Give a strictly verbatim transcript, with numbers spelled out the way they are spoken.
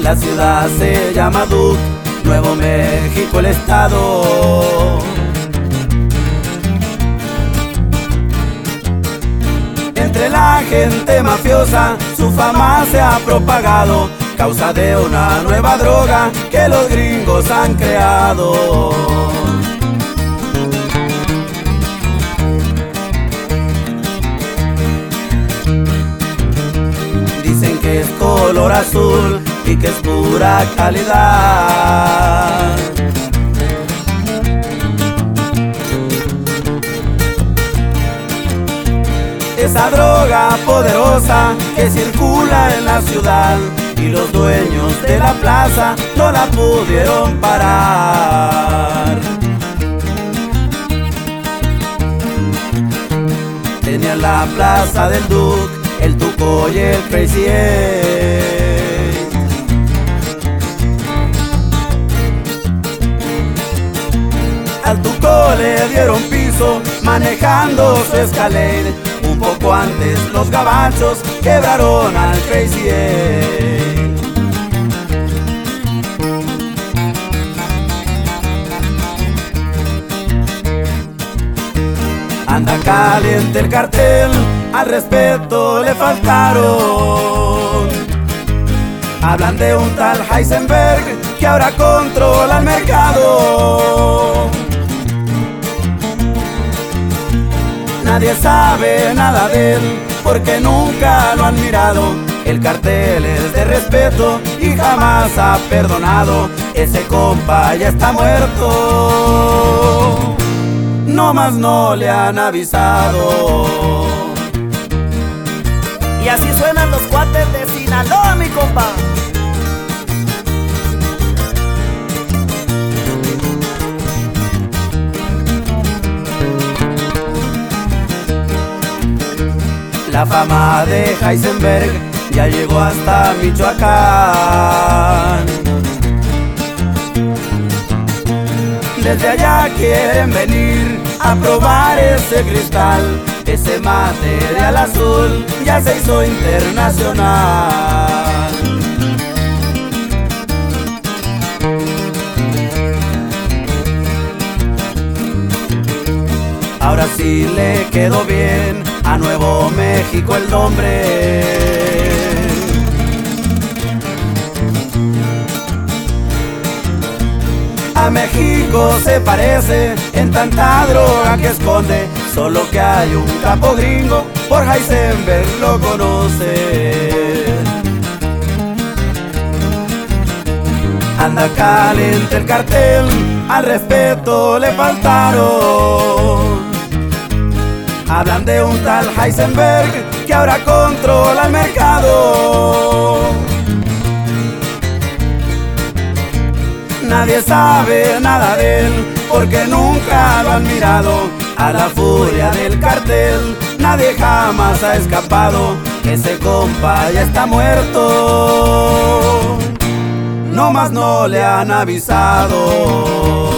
La ciudad se llama Duke, Nuevo México el estado. Entre la gente mafiosa su fama se ha propagado, causa de una nueva droga que los gringos han creado. Dicen que es color azul y que es pura calidad. Esa droga poderosa que circula en la ciudad y los dueños de la plaza no la pudieron parar. Tenían la plaza del Duke, el Tuco y el Crazy Eight. Al Tuco le dieron piso manejando su Escalade. Un poco antes los gabachos quebraron al Crazy Eight. Anda caliente el cartel, al respeto le faltaron. Hablan de un tal Heisenberg que ahora controla el mercado. Nadie sabe nada de él porque nunca lo han mirado. El cartel es de respeto y jamás ha perdonado. Ese compa ya está muerto, no más no le han avisado. Y así suenan los cuates de Sinaloa, mi compa. La fama de Heisenberg ya llegó hasta Michoacán. Desde allá quieren venir a probar ese cristal. Ese material azul ya se hizo internacional. Ahora sí le quedó bien a Nuevo México el nombre. A México se parece en tanta droga que esconde, solo que hay un capo gringo, por Heisenberg lo conoce. Anda caliente el cartel, al respeto le faltaron. Hablan de un tal Heisenberg que ahora controla el mercado. Nadie sabe nada de él porque nunca lo han mirado. A la furia del cartel nadie jamás ha escapado. Ese compa ya está muerto, no más no le han avisado.